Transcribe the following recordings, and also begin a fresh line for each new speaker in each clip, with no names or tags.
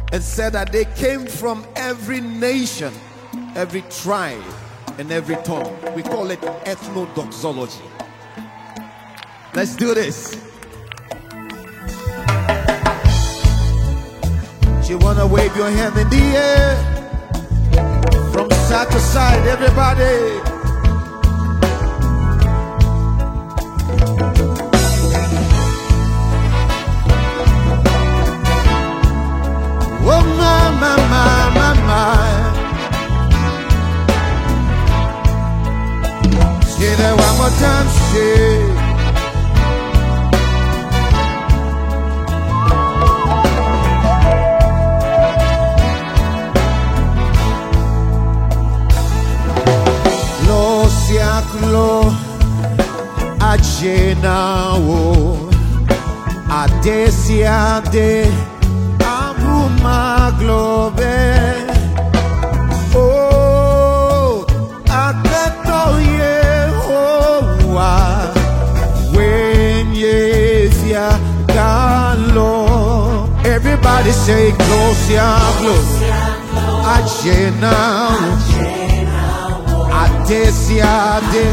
and said that they came from every nation, every tribe, and every tongue. We call it ethnodoxology. Let's do this. You wanna wave your hand in the air from side to side, everybody. Oh my, my, my, my, my. Say that one more time, say. Lo ajenawo adesiade abuma globe oh aketo Yehowa when yefia galo. Everybody say close ya close ajenawo Adesiade,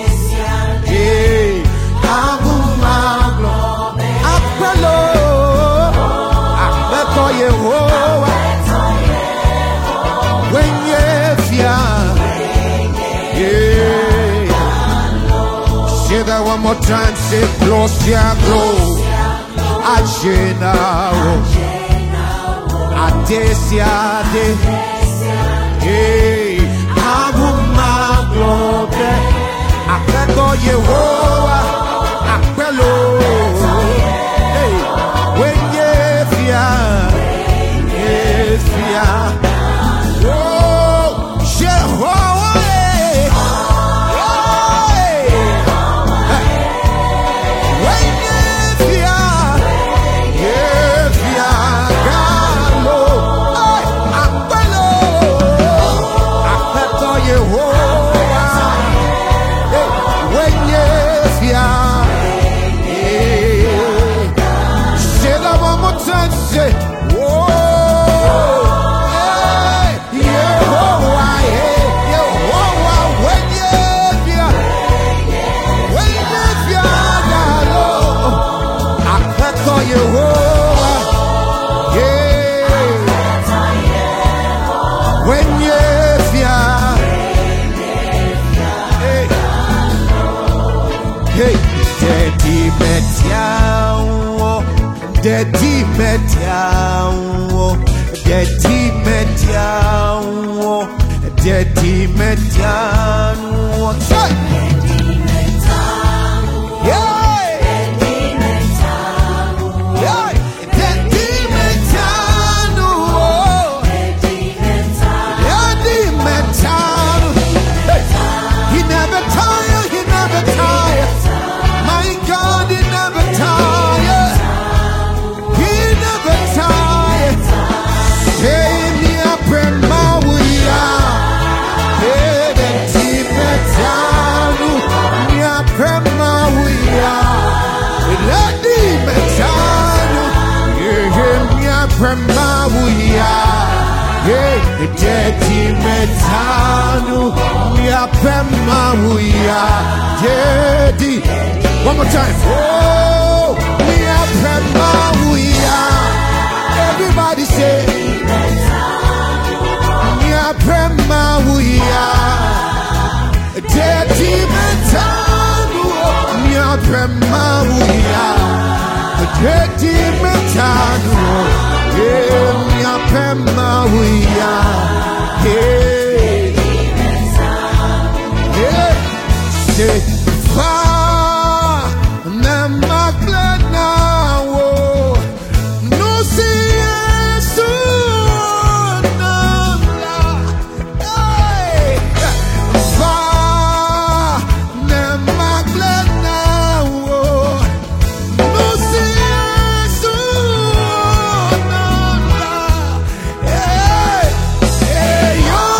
Abumaglo, Apelo, Apeto Yehowa, when Yefia, say that one more time, say close ya glow, Ajenao, Adesiade, Abumaglobe, Apeto Yehowa, Apelo, when Yefia, oh, Jehovah, when Yefia, Galo, Apelo, Apeto Yehowa, when Yefia, say that one more time, say, Daddy Metiao, Daddy Metiao, Daddy Metiao, He never tire, he never tire. My God, he never tire. One more time. Oh, everybody say yo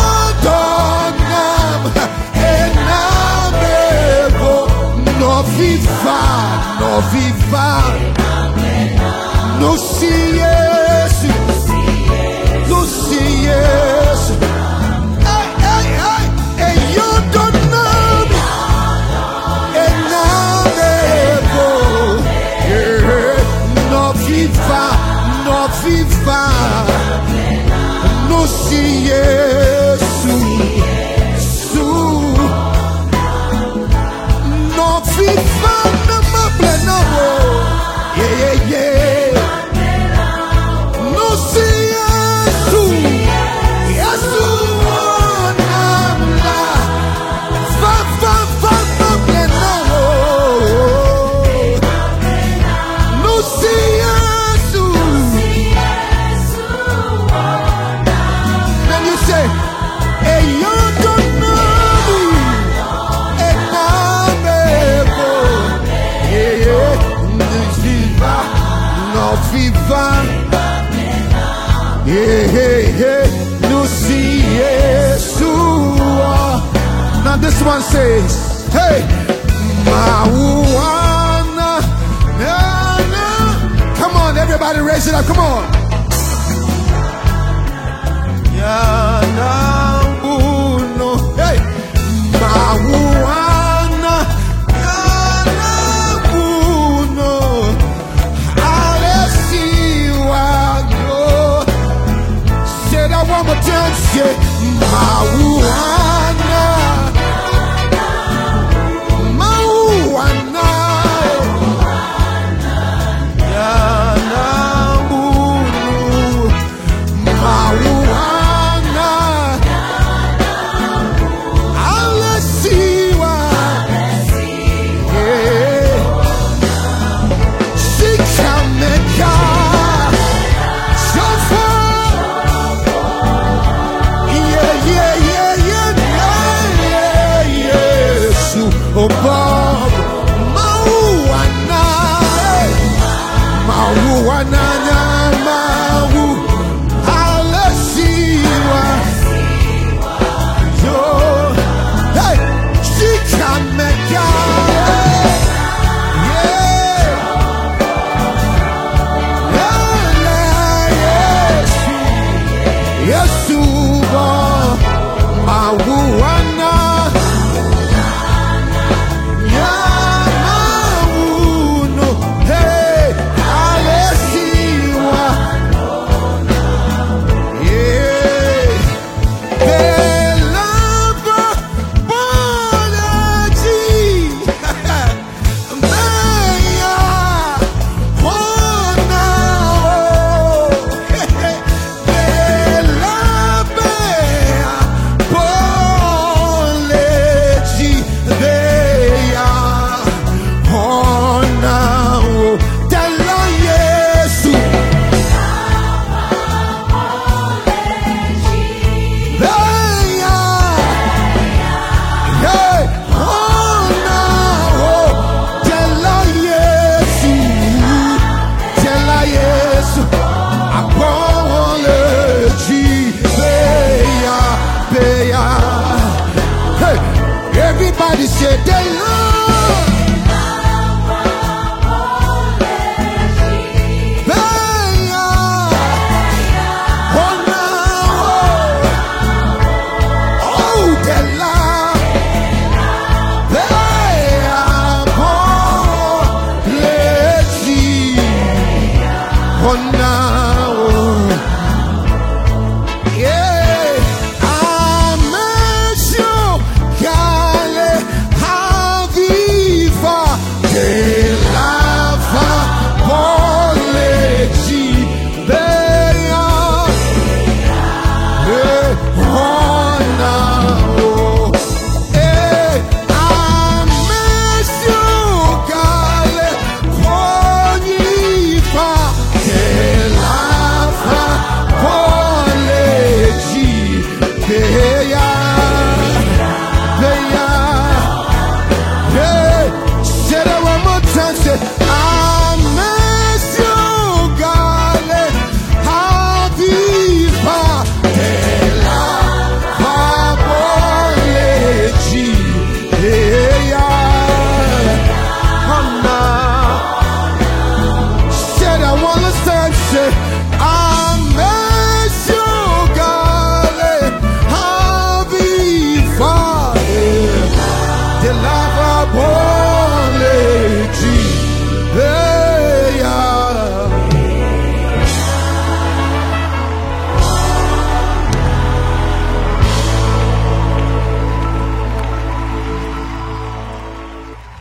Yesu. No FIFA na maplena wo. Yeah. No see Yesu. Yesu namla. Fa maplena wo. No see Yesu. Then you say, hey, you don't know me. No viva, no see Yeshua. Now this one says, hey, Mawana, na. Come on, everybody, raise it up. Come on. Yana uno, hey, Mawana, yana uno. Say that one more time, say Mauana, Mauana, Yana Mulu, Mauana, Alessiwa, yeah, Shikameka. Oh,